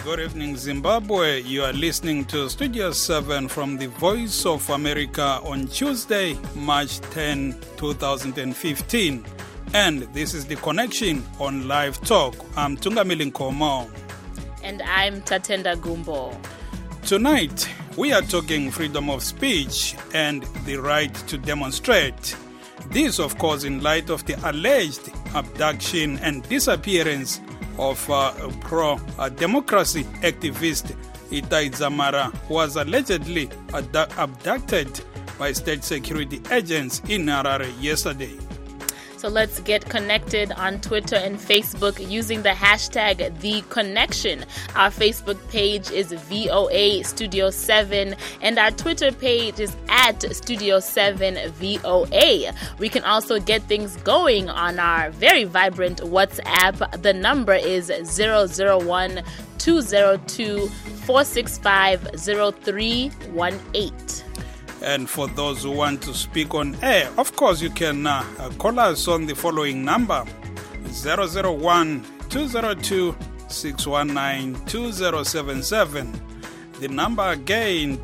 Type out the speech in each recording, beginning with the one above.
Good evening, Zimbabwe. You are listening to Studio 7 from the Voice of America on Tuesday, March 10, 2015. And this is The Connection on Live Talk. I'm Tungamili Nkomo. And I'm Tatenda Gumbo. Tonight, we are talking freedom of speech and the right to demonstrate. This, of course, in light of the alleged abduction and disappearance of pro-democracy activist Itai Dzamara, who was allegedly abducted by state security agents in Harare yesterday. So let's get connected on Twitter and Facebook using the hashtag #TheConnection. Our Facebook page is VOA Studio 7 and our Twitter page is @Studio7VOA. We can also get things going on our very vibrant WhatsApp. The number is 001-202-465-0318. And for those who want to speak on air, of course, you can call us on the following number, 001-202-619-2077. The number again,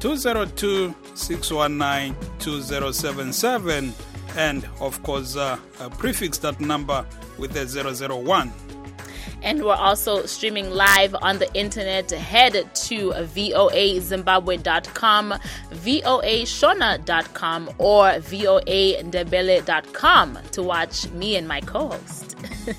202-619-2077. And, of course, prefix that number with the 001. And we're also streaming live on the internet. Head to voazimbabwe.com, voashona.com, or voandebele.com to watch me and my co-host.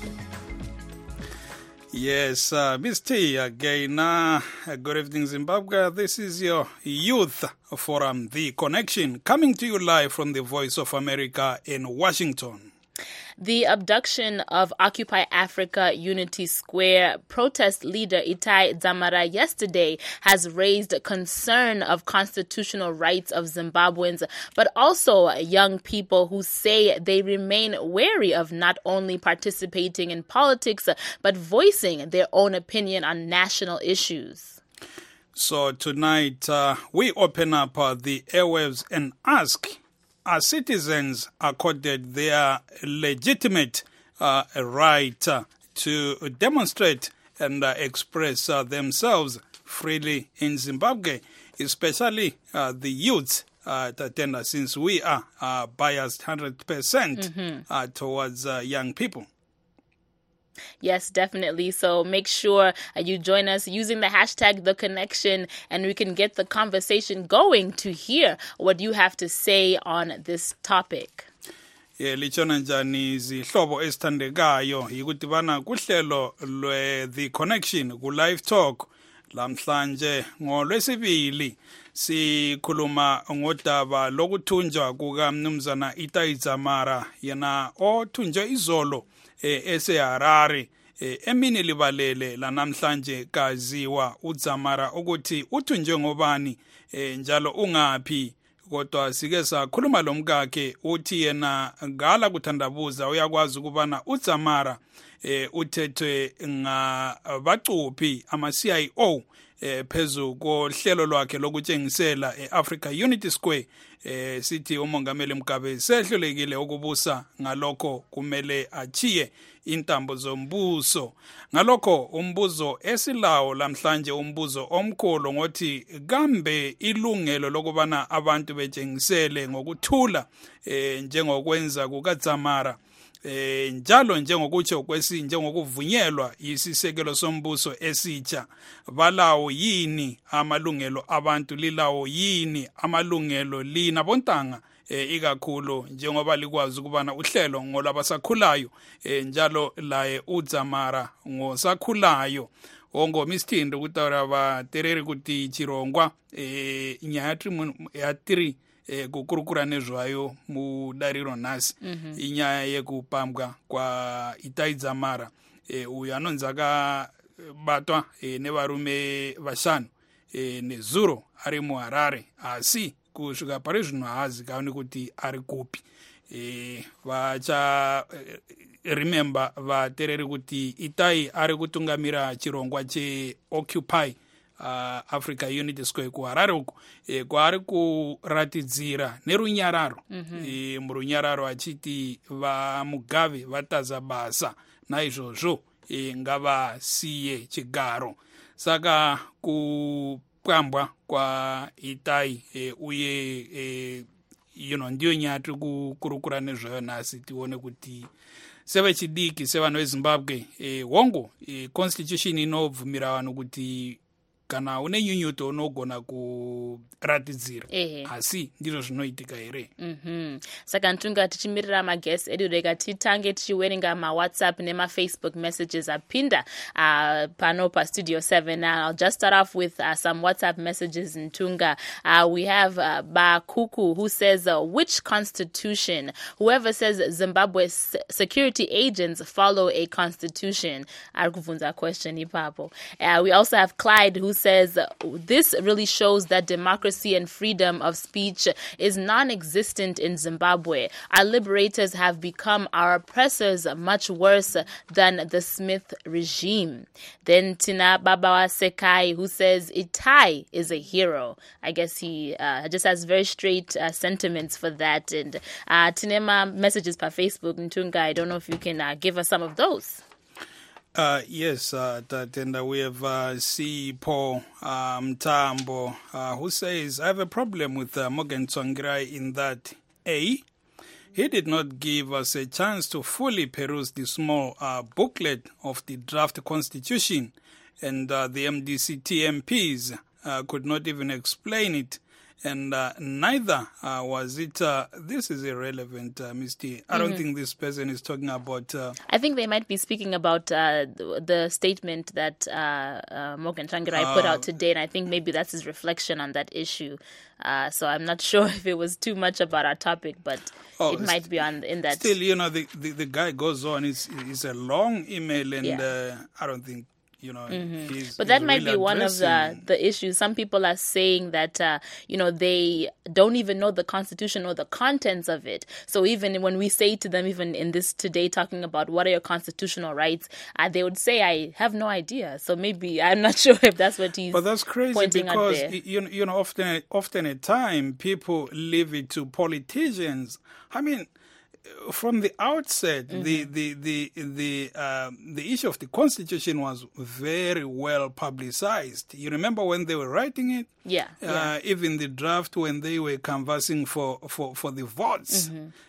Yes, Ms. T, again, good evening, Zimbabwe. This is your Youth Forum, The Connection, coming to you live from the Voice of America in Washington. The abduction of Occupy Africa Unity Square protest leader Itai Dzamara yesterday has raised concern of constitutional rights of Zimbabweans, but also young people who say they remain wary of not only participating in politics, but voicing their own opinion on national issues. So tonight, we open up the airwaves and ask, are citizens accorded their legitimate right to demonstrate and express themselves freely in Zimbabwe, especially the youth, since we are biased 100% towards young people? Yes, definitely. So make sure you join us using the hashtag #TheConnection, and we can get the conversation going to hear what you have to say on this topic. Lichona njani izihlobo esithandekayo yikudibana kuhlelo lwe-The Connection ku-Live Talk lamhlanje ngoLwesibili sikhuluma ngodaba lokuthunjwa kukaMnumzana Itai Dzamara yena othunjwe izolo eseHarare emini libalele lanamhlanje kaziwa uDzamara ukuthi uthunjwe ngobani njalo ungaphi kodwa sike sakhuluma lomkakhe uthi yena ngala kuthandabuza uyakwazi ukubana uDzamara uthethwe ngabacuphi ama-CIO phezu kohlelo lwakhe lokutshengisela eAfrica Unity Square sithi umongameli Mugabe sehlulekile ukubusa ngalokho kumele achiye intambo zombuso ngalokho umbuzo esilawo lamhlanje umbuzo omkhulu ngothi kambe ilungelo lokubana abantu betshengisele ngokuthula njengokwenza kukaDzamara njalo njengokutsho njengokuvunyelwa isisekelo sombuso esitsha balawo yini amalungelo abantu lilawo yini amalungelo lina bontanga ikakhulu njengoba likwazi ukubana uhlelo ngolabasakhulayo njalo laye uDzamara ngosakhulayo ongomisithindi kutara batereri kuti chirongwa nyatri kukurukura nezvayo mudariro nhasi inyaya yekupambwa kwa Itai Dzamara uyo anonzi akabatwa nevarume vashanu nezuro ari muHarare asi kusvika pari zvino haazikanwi kuti ari kupi vacha-remember vatereri kuti Itai ari kutungamira chirongwa cheOccupy Africa Unity Square kuHarare uko kwaari kuratidzira nerunyararo murunyararo achiti vaMugabe vataza basa naizvozvo ngavasiye chigaro saka kupambwa kwa Itai uye ndiyo nyaya tiri kukurukura nezvayo nhasi, tione kuti sevechidiki sevanhu vezimbabwe hongu constitution inobvumira vanhu kuti kana une nyunyuto unogona kuratidzira, asi ndizvo zvinoitika here. Saka ntunga tichimirira magesi edu rega titange tichiwerenga mawhatsapp nemafacebook messages apinda pano pastudio 7. I'll just start off with some WhatsApp messages. Ntunga, we have Bakuku who says, which constitution? Whoever says Zimbabwe's security agents follow a constitution. Arikuvunza question ipapo. We also have Clyde who says, this really shows that democracy and freedom of speech is non-existent in Zimbabwe. Our liberators have become our oppressors, much worse than the Smith regime. Then Tina Babawa Sekai, who says Itai is a hero. I guess he just has very straight sentiments for that. And Tinema messages per Facebook. Ntunga, I don't know if you can give us some of those. Yes, and we have C. Paul Mtambo, who says, I have a problem with Morgan Tsvangirai in that A, he did not give us a chance to fully peruse the small booklet of the draft constitution, and the MDC TMPs could not even explain it. And neither was it, this is irrelevant, Misty. I don't think this person is talking about... I think they might be speaking about the statement that Morgan Tsvangirai put out today, and I think maybe that's his reflection on that issue. So I'm not sure if it was too much about our topic, but it might be in that... Still, the guy goes on. It's a long email, and I don't think... But that might be one of the issues. Some people are saying that, they don't even know the Constitution or the contents of it. So even when we say to them, even in this today, talking about what are your constitutional rights, they would say, I have no idea. So maybe, I'm not sure if that's what he's But that's crazy pointing because, out there. often at time, people leave it to politicians. I mean, from the outset, the issue of the Constitution was very well publicized. You remember when they were writing it? Yeah. Even the draft when they were canvassing for the votes.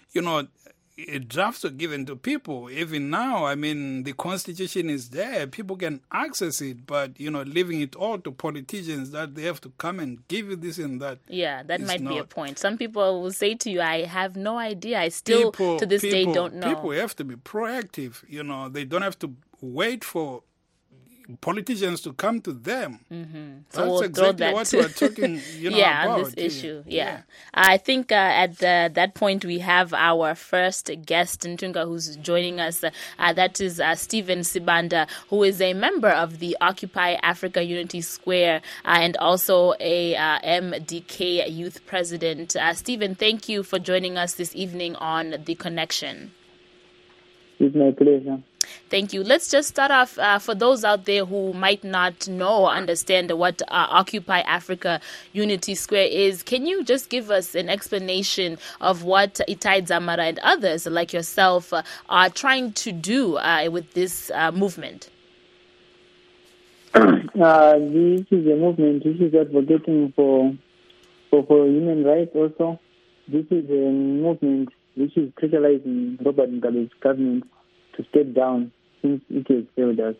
Drafts were given to people. Even now, I mean, the Constitution is there. People can access it, but, leaving it all to politicians that they have to come and give you this and that. Yeah, that might be a point. Some people will say to you, I have no idea. I still, to this day, don't know. People have to be proactive. They don't have to wait for politicians to come to them. So we'll exactly what we're talking about. On this issue. Yeah. I think at that point we have our first guest, Ntunga, who's joining us. That is Stephen Sibanda, who is a member of the Occupy Africa Unity Square and also a MDK youth president. Stephen, thank you for joining us this evening on The Connection. It's my pleasure. Thank you. Let's just start off for those out there who might not know or understand what Occupy Africa Unity Square is. Can you just give us an explanation of what Itai Dzamara and others like yourself are trying to do with this movement? This is a movement which is advocating for human rights also. This is a movement which is criticizing Robert Mugabe's government to step down since it has failed us.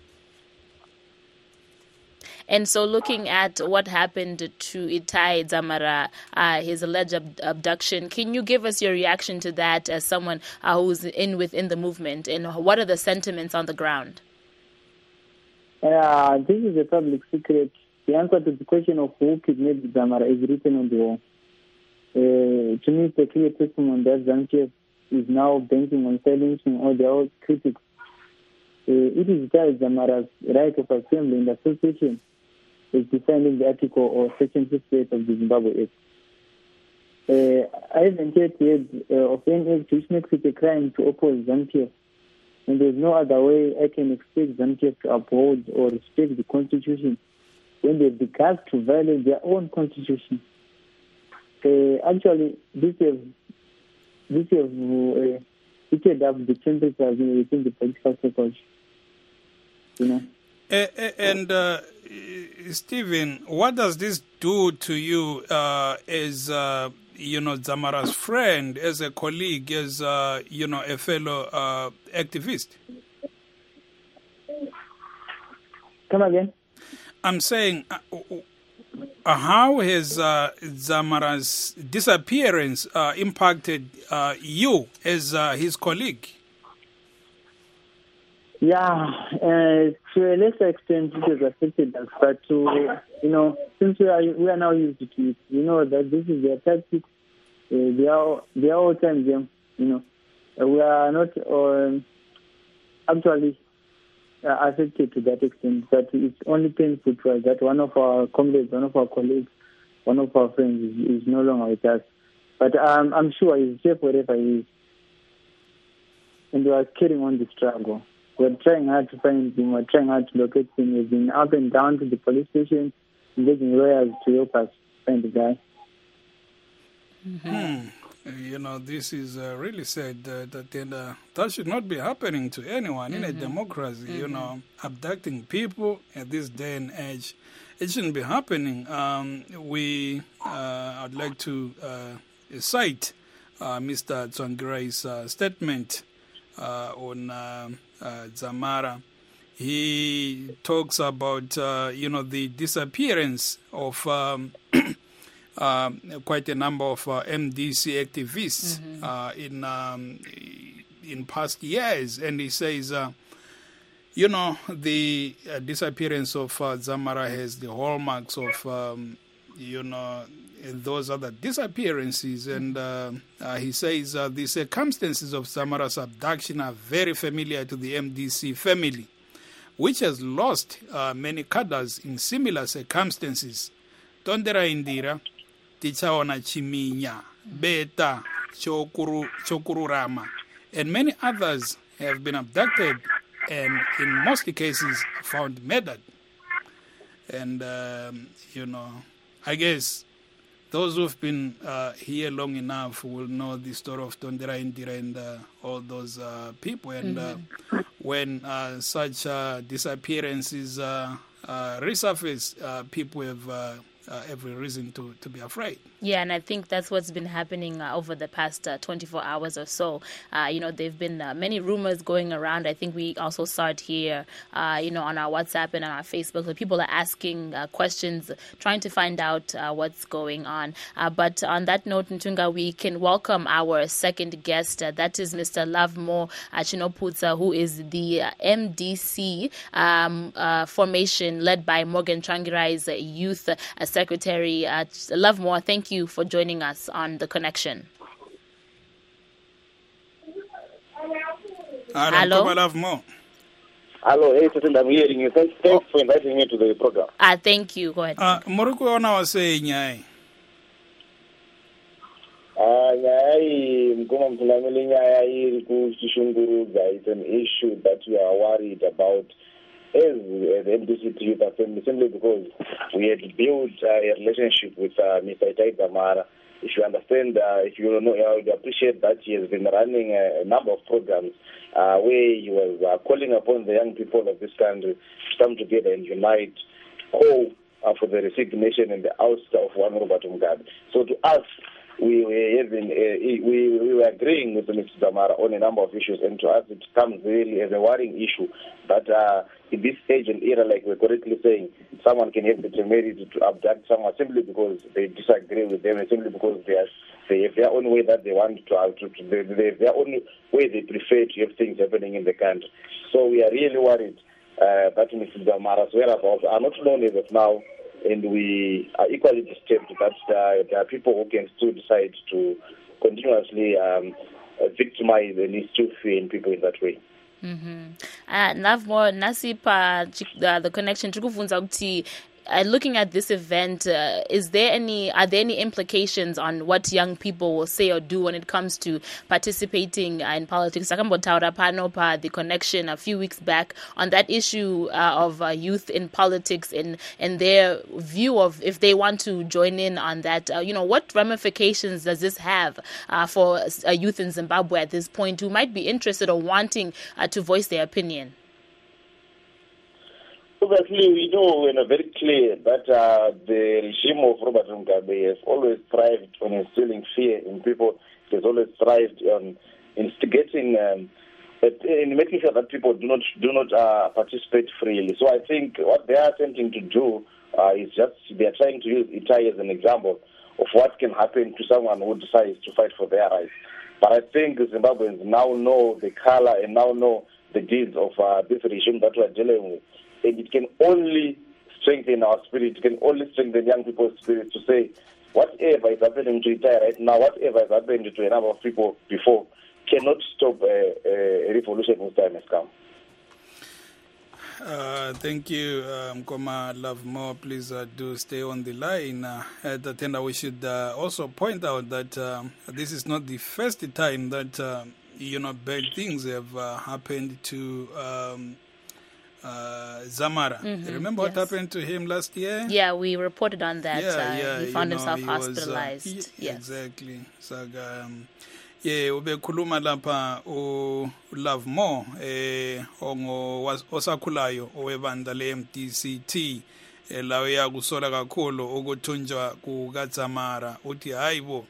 And so looking at what happened to Itai Dzamara, his alleged abduction, can you give us your reaction to that as someone who's within the movement, and what are the sentiments on the ground? This is a public secret. The answer to the question of who kidnapped Dzamara is written on the wall. To me, it's a clear testimony that ZANU-PF is now banking on silencing all their own critics. It is Itai Dzamara's right of assembly and association is defined in the article or section 58 of the Zimbabwe Act. I haven't yet heard of any act which makes it a crime to oppose ZANU-PF, and there's no other way I can expect ZANU-PF to uphold or respect the Constitution when they have the guts to violate their own Constitution. Actually, this has heated up the temperatures within the political circles. And Stephen, what does this do to you as Dzamara's friend, as a colleague, as a fellow activist? Come again? I'm saying, how has Dzamara's disappearance impacted you as his colleague? Yeah, to a lesser extent, it has affected us. But since we are now used to it, we know that this is their tactic. They are all time game. We are not actually affected to that extent. But it's only painful to us that one of our comrades, one of our colleagues, one of our friends is no longer with us. But I'm sure he's safe wherever he is, and we are carrying on the struggle. We're trying hard to find him. We're trying hard to locate him. We've been up and down to the police station, engaging lawyers to help us find the guy. Mm-hmm. This is really sad that should not be happening to anyone in a democracy. Mm-hmm. Abducting people at this day and age, it shouldn't be happening. I'd like to cite Mr. Tsvangirai's statement on Dzamara. He talks about the disappearance of quite a number of MDC activists in past years, and he says the disappearance of Dzamara has the hallmarks of those other disappearances, and he says the circumstances of Dzamara's abduction are very familiar to the MDC family, which has lost many cadres in similar circumstances. Tondera Indira, Tichaona Chiminya, Beta, Chokururama, and many others have been abducted and in most cases found murdered. And, I guess those who've been here long enough will know the story of Tondera Indira and all those people. And when such disappearances resurface, people have every reason to be afraid. Yeah, and I think that's what's been happening over the past 24 hours or so. There have been many rumors going around. I think we also saw it here, on our WhatsApp and on our Facebook. So people are asking questions, trying to find out what's going on. But on that note, Ntunga, we can welcome our second guest. That is Mr. Lovemore Chinoputsa, who is the MDC formation led by Morgan Tsvangirai's youth secretary. Lovemore, thank you for joining us on The Connection. Hello, Lovemore. Hello, I'm hearing you. Thanks for inviting me to the program. Thank you. Go ahead. Morukuona was saying, nyai it's an issue that we are worried about as the MDC Youth Assembly, simply because we had built a relationship with Mr. Itai Dzamara. If you understand, if you know, I would appreciate that he has been running a number of programs where he was calling upon the young people of this country to come together and unite, call for the resignation and the ouster of one Robert Mugabe. So to us, we were agreeing with Mr. Dzamara on a number of issues, and to us it comes really as a worrying issue that in this age and era, like we're correctly saying, someone can have the temerity to abduct someone simply because they disagree with them, and simply because they have their own way that they want they have their own way they prefer to have things happening in the country. So we are really worried that Mr. Dzamara's whereabouts are not known as of now, and we are equally disturbed that there are people who can still decide to continuously victimize and instill fear in people in that way. Lovemore, Nasipa, The Connection, looking at this event, are there any implications on what young people will say or do when it comes to participating in politics? The Connection a few weeks back on that issue of youth in politics and their view of if they want to join in on that. What ramifications does this have for youth in Zimbabwe at this point who might be interested or wanting to voice their opinion? obviously, we know and are very clear that the regime of Robert Mugabe has always thrived on instilling fear in people. It has always thrived on instigating in making sure that people do not participate freely. So I think what they are attempting to do is just they are trying to use Itai as an example of what can happen to someone who decides to fight for their rights. But I think Zimbabweans now know the color and now know the deeds of this regime that we are dealing with. And it can only strengthen our spirit, it can only strengthen young people's spirit to say, whatever is happening to Itai right now, whatever has happened to a number of people before, cannot stop a revolution whose time has come. Thank you, Mkoma Love More. Please do stay on the line. Tatenda, we should also point out that this is not the first time that bad things have happened to Zamara. Remember what happened to him last year? Yeah, we reported on that. He found himself hospitalized. Yes. Exactly. So, ubekhuluma lapha uLove More osakhulayo owebandla le-MDCT lawo yakusola kakhulu ukuthunjwa kukaZamara uthi hayibo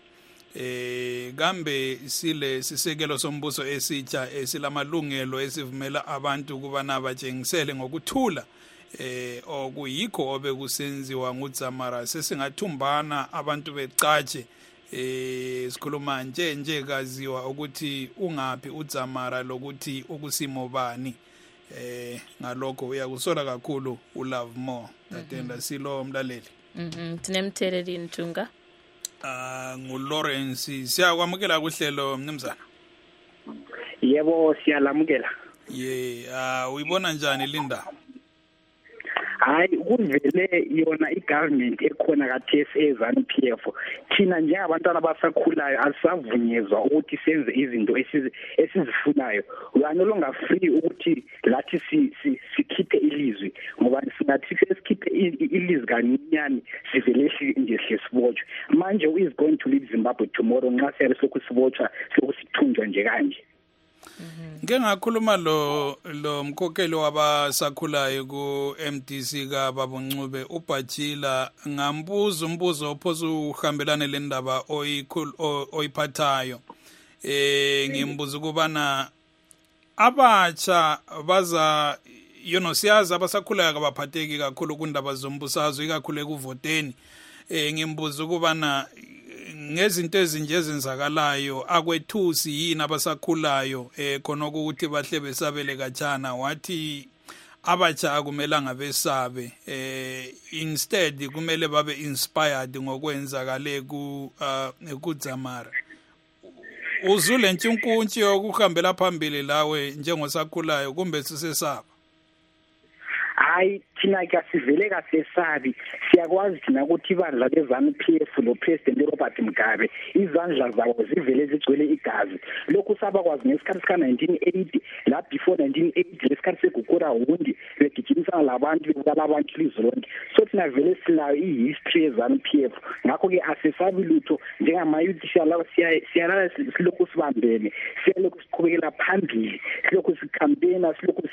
kambe sile sisekelo sombuso esitsha esilamalungelo esivumela abantu ukubana batshengisele ngokuthula okuyikho obekusenziwa nguZamara sesingathumbana abantu becatshe sikhuluma nje kaziwa ukuthi ungaphi uZamara lokuthi ukusimo bani ngalokho uyakusola kakhulu uLove More Tatenda silo umlaleli tinemtheleli Ntunga nguLawrence siyakwamukela kuhlelo mnumzana yebo siyalamukela uyibona njani Linda hayi kuvele yona igovernment ekhona kaTSA ZANU-PF thina njengabantwana abasakhulayo asisavunyezwa ukuthi senze izinto esizifunayo we are no longer free ukuthi lathi sikhiphe ilizwi ngoba singathi sikhiphe ilizwi kancinyane sivele nje sibotshwe manje who is going to lead Zimbabwe tomorrow nxa siyabe sokusibotshwa sokusithunjwa nje kanje Ngeke ngakhuluma lo mkhokheli wabasakhulayo ku MDC ka Babuncube uBhajila ngambuza umbuzo ophoza uhambelane le ndaba oyiphathayo ngimbuza kubana abatsha baza siyazi abasakhulayo kabaphatheki kakhulu kundaba zombusazwe ikakhulu ekuvoteni ngimbuza kubana ngezinto ezinje ezenzakalayo akwethusi yini abasakhulayo khona ukuthi bahle besabele kachana wathi abatsha akumelanga besabe instead kumele babe inspired ngokwenzakale kuZamara uzule ntshinkuntshi yokuhambela phambili lawe njengosakhulayo kumbe sisesaba hayi thina kasivele kasesabi siyakwazi thina ukuthi ibandla leZANU-PF lo President Robert Mugabe izandla zawo zivele zigcwele igazi lokhu sabakwazi ngesikhathi sika1980 la before 1980 lesikhathi segukura hundi begijimisana labantu bekala abantu lizonke so thina vele silayo ihistory yeZANU-PF ngakho ke asesabi lutho njengamayouth siyalala silokhu sibambene siyalokhu siqhubekela phambili silokhu sicampaigna silokhu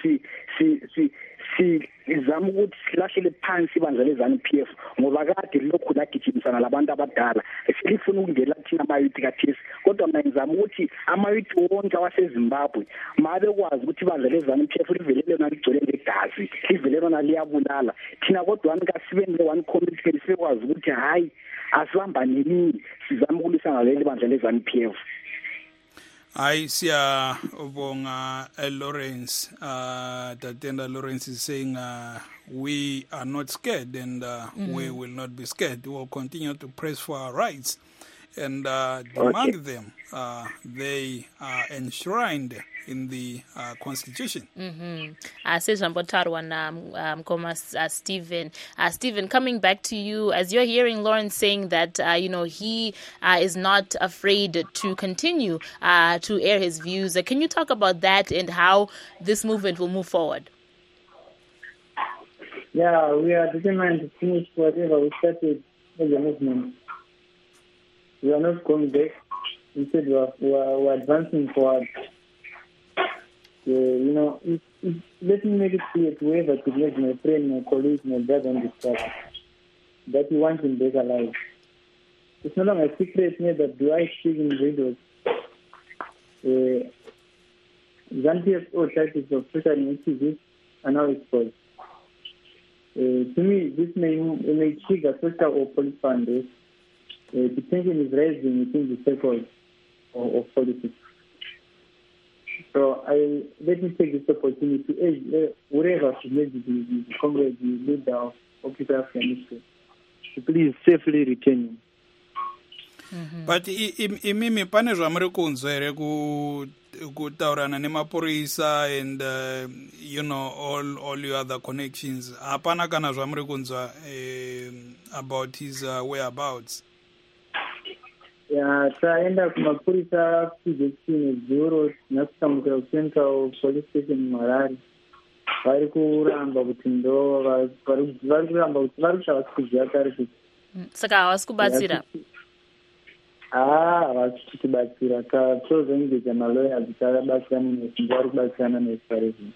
izama ukuthi silahlele phansi ibandla leZANU-PF ngoba kade lokhu lagijimisana labantu abadala silifuna ukungena thina amayouth kaThesi kodwa mina ngizama ukuthi amayouth wonke waseZimbabwe mabe kwazi ukuthi ibandla leZANU-PF livelele naligcwele ngegazi livelele naliyabulala thina kodwa nikasibeni le one community sikwazi ukuthi hayi asibambane nini sizama ukulwisana naleli bandla leZANU-PF Hayi siyabonga Lawrence Tatenda Lawrence is saying we are not scared and we will not be scared. We will continue to press for our rights and demand them. They are enshrined in the Constitution. Stephen, coming back to you, as you're hearing Lawrence saying that, he is not afraid to continue to air his views. Can you talk about that and how this movement will move forward? Yeah, we are determined to finish whatever we started as a movement. We are not going back. Instead, we are advancing forward. If let me make it clear to whoever could make my friend, my colleague, my brother on this topic, that he wants him back alive. It's no longer a secret here that do I speak in videos. ZANU-PF or titles of social activists are now exposed. To me, this may trigger social or political unrest. The tension is rising within the circles of politics. So let me take this opportunity to urge whoever should maybe the Congress, the leader of Occupy Afghanistan, to please safely return him. But imimi pane zvamuri kunzwa here kutaurana nemapurisa and all your other connections, hapana kana zvamuri kunzwa about his whereabouts? Taenda kumapurisa kujection zero nakutamukira kuCentral Police Station muHarare. Vari kuramba kuti ndo vari kuramba kuti vari kushava kuziva kare kuti saka havasi kubatsira. Havasi kutibatsira. Tozongeja maloyers takabatsirana nesu, vari kubatsirana nesu pare zvino.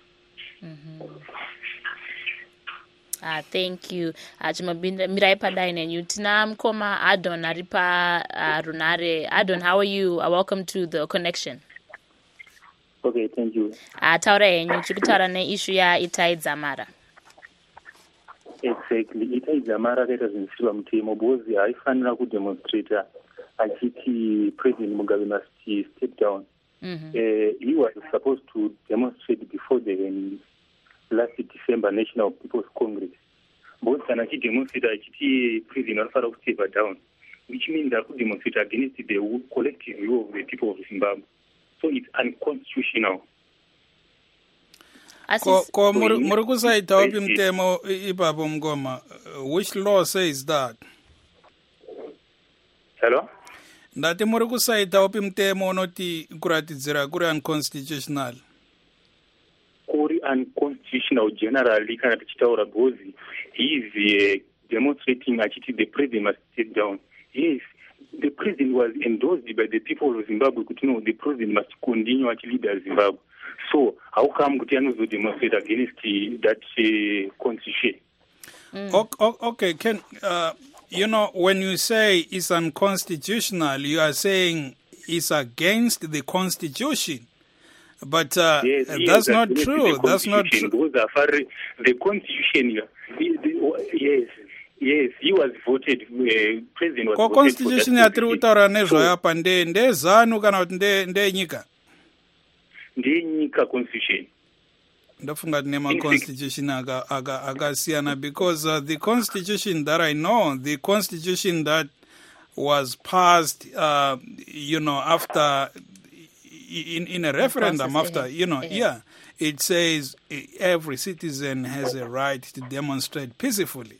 Thank you. Chimabinda padai nenyu. Tina mukoma Adon ari Runare. Adon, how are you? Welcome to the connection. Okay, thank you. Taura yenyu chikutaura neissue yaItai Dzamara. Exactly. Itai Dzamara akaita zvinisirwa mutemo because haifanira kudemonstrata achiti President Mugabe must step down. He was supposed to demonstrate before the last December National People's Congress. Both can actually demonstrate that President Alpha step down, which means that could demonstrate against the collective view of the people of Zimbabwe. So it's unconstitutional. Muri kusaita upi mtemo ipapo mngoma? Which law says that? Hello? Ndati muri kusaita upi mtemo unoti kuratidzira kuri unconstitutional? Kuri unconstitutional generally kana tichitaura because he is demonstrating achiti the president must step down. Yes, the president was endorsed by the people of Zimbabwe kuti no, the president must continue to lead Zimbabwe. So how come kuti anozo demonstrate against that constitution? Okay, can when you say it's unconstitutional, you are saying it's against the constitution. But yes, that's not true. That's not true. The constitution, yes, he was voted. President was voted. Constitution yatiri kutaura nezvayo apa ndezanu kana kuti ndenyika? Ndenyika constitution. Ndafunga kuti nema-constitution akasiyana because the constitution that I know, the constitution that was passed, after in a referendum, it says every citizen has a right to demonstrate peacefully.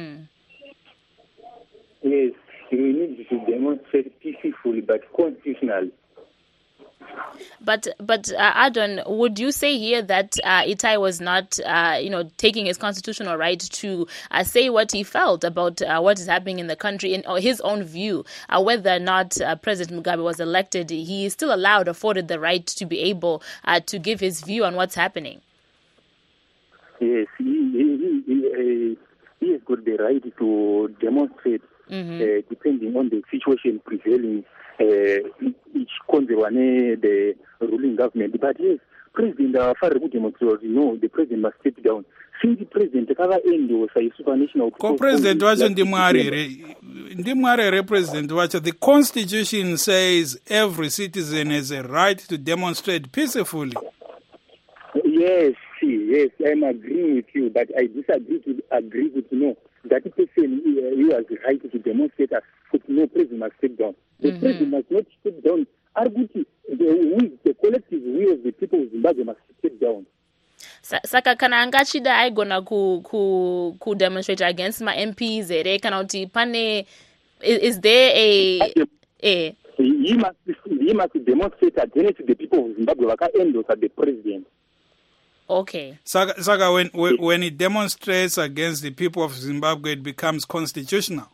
Yes, we need to demonstrate peacefully, but constitutionally. But Adon, would you say here that Itai was not, taking his constitutional right to say what he felt about what is happening in the country in his own view, whether or not President Mugabe was elected, he is still afforded the right to be able to give his view on what's happening? Yes, he has got the right to demonstrate depending on the situation prevailing each conservative the ruling government. But yes, President Afari would demonstrate, the president must step down. Since the president endorse a supranational president wacho ndimwarere president wacho, the constitution says every citizen has a right to demonstrate peacefully. Yes, I'm agreeing with you, but I disagree with that person he has the right to demonstrate as no president must step down. The president must not step down. The collective will of the people of Zimbabwe must step down. Saka kana angachida aigona ku demonstrate against my MPs ere kana kuti pane is there a he must demonstrate against the people of Zimbabwe vakaendorse the president. Okay. Saka when it demonstrates against the people of Zimbabwe, it becomes constitutional.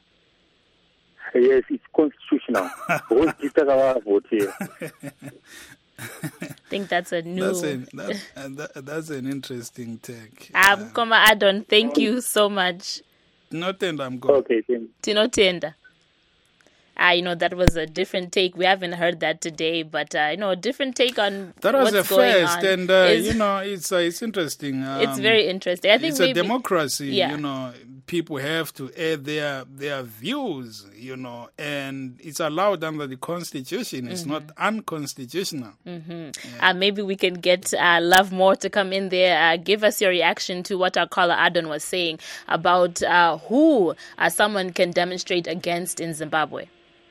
Yes, it's constitutional. think that's a new... That's an interesting take. Koma Adon, thank you so much. Tinotenda mkoma. Okay, thank you. Tinotenda. That was a different take. We haven't heard that today, but a different take on that was what's a going first, on. And it's interesting. It's very interesting. I think it's maybe, a democracy. Yeah. People have to add their views. And it's allowed under the Constitution. It's not unconstitutional. Yeah. Maybe we can get Love More to come in there. Give us your reaction to what our caller Adon was saying about who someone can demonstrate against in Zimbabwe.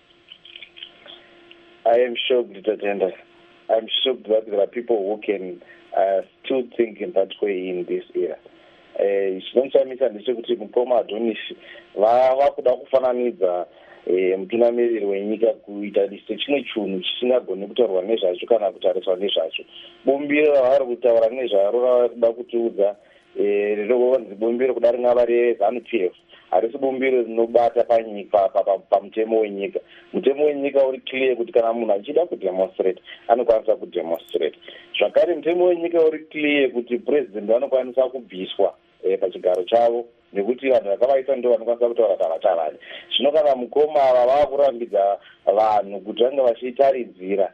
I am shocked, Tatenda. I'm shocked that there are people who can still think in that way in this era. Chinochamisa ndechekuti mukoma Adonisi vakuda kufananidza mutungamiriri wenyika kuita sechimwe chinhu chisingagoni kutaurwa nezvacho kana kutariswa nezvacho. Bumbiro ravari kutaura nezvaro ravari kuda kutiudza rinonzi bumbiro kuda ringava reZANU-PF. Harisi bumbiro rinobata panyika pamutemo wenyika. Mutemo wenyika uri clear kuti kana munhu achida kudemonstrate anokwanisa kudemonstrate. Zvakare mutemo wenyika uri clear kuti president anokwanisa kubviswa pachigaro chavo nekuti vanhu vakavaisa ndo vanokwanisa kutaura tavatavani. Zvino kana mukoma ava vakurambidza vanhu kuti vange vachitaridzira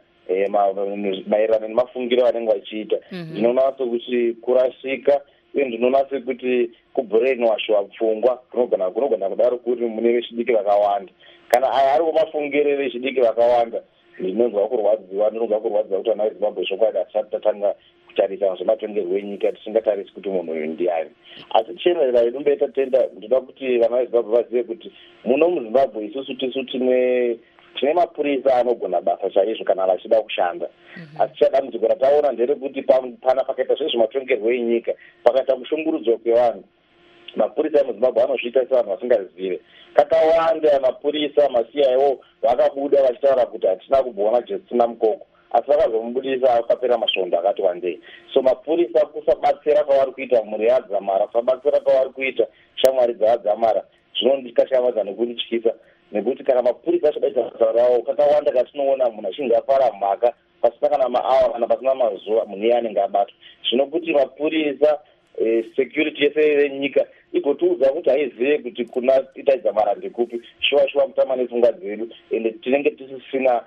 maererano nemafungiro vanenge vachiita, ndinoona sekuti kurasika uye ndinoona sekuti kubrainwashwa pfungwa kunogona kudaro kuti mune vechidiki vakawanda. Kana aya ari mafungiro vechidiki vakawanda, ndinonzwa kurwadziwa kuti vana veZimbabwe zvokwadi hatisati tatanga kutarisa zvematongerwo enyika tisingatarisi kuti munhu uyu ndiani. Asi chemerera inomboita tenda ndoda kuti vana veZimbabwe vazive kuti muno muZimbabwe isusu tisu tine mapurisa anogona basa chaizvo kana vachida kushanda. Asi chadambudziko rataona nderekuti pana pakaita zvezvematongerwo enyika pakaita kushungurudzwa kwevanhu, mapurisa emuZimbabwe anozviita sevanhu vasingazive. Kakawanda mapurisa masiyawo vakabuda vachitaura kuti hatina kubhona tisina mukoko, asi vakazomubudisa akapera masvondo akati wandei. So mapurisa kusabatsira kwavari kuita mhuri yaDzamara, kusabatsira kwavari kuita shamwari dzaDzamara zvinondikatyamadza nekundityisa, nekuti kana mapurisa achidaita basa ravo kakawanda katinoona munhu achinge afara mhaka pasina kana maawa kana pasina mazuva munhu iye anenge abatwa. Zvino kuti mapurisa security yese yenyika igotiudza kuti haizive kuti kuna Itai Dzamara ndekupi, shuwa kutama nepfungwa dzedu, ende tinenge tisisina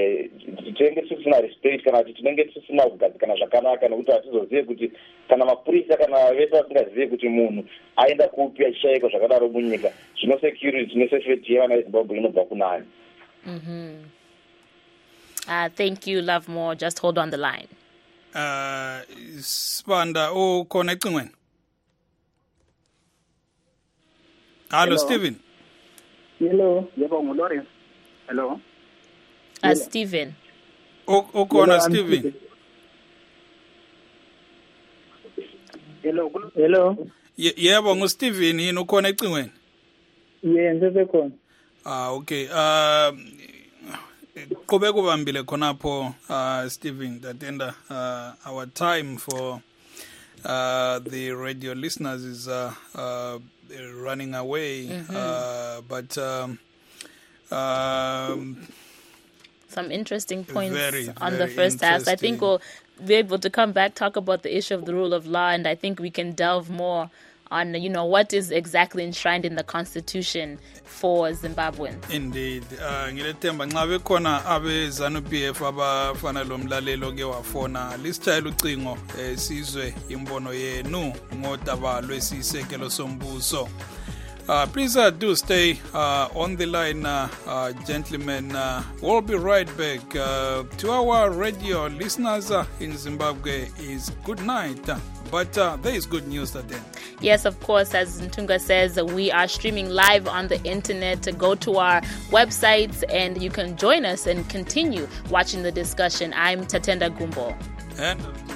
respect kana kuti tinenge tisisina kugadzikana zvakanaka, nekuti hatizozive kuti kana mapurisa kana vese vasingazive kuti munhu aenda kupi achishaikwa zvakadaro munyika, zvino security nesafety yevana veZimbabwe inobva kunani. Thank you, Love More. Just hold on the line. Sibanda ukhona ecingweni? Hello, Stephen. Hello, yebo nguLawrence. Hello. Stephen. Ukhona Stephen? Hello. Yebo nguStephen, yini ukhona ecingweni? Ngisekhona. Okay. Qhubeka ubambile khonapho Stephen Tatenda. Our time for the radio listeners is running away, but some interesting points very, on very the first half. I think we'll be able to come back, talk about the issue of the rule of law, and I think we can delve more on, what is exactly enshrined in the Constitution for Zimbabweans. Indeed. Ngilethemba nxa bekhona abeZANU-PF abafana lo mlalelo ke wafona lisitshayela ucingo sizwe imbono yenu ngodaba lwesisekelo sombuso. Please do stay on the line, gentlemen. We'll be right back. To our radio listeners in Zimbabwe is good night. But there is good news today. Yes, of course. As Ntunga says, we are streaming live on the internet. Go to our websites and you can join us and continue watching the discussion. I'm Tatenda Gumbo. And